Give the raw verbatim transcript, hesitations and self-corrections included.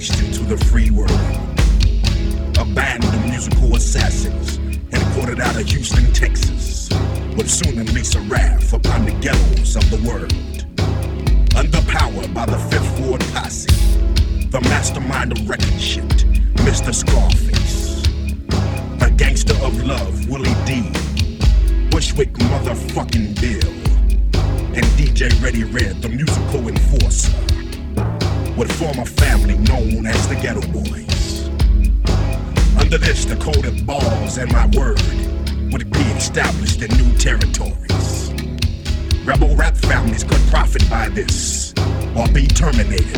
released into the free world. A band of musical assassins headquartered out of Houston, Texas, would soon unleash a wrath upon the ghettos of the world. Underpowered by the Fifth Ward posse, the mastermind of wrecking shit, Mister Scarface, the gangster of love, Willie D, Bushwick motherfucking Bill, and D J Ready Red, the musical enforcer, would form a family known as the Ghetto Boys. Under this, the code of balls and my word would be established in new territories. Rebel rap families could profit by this or be terminated.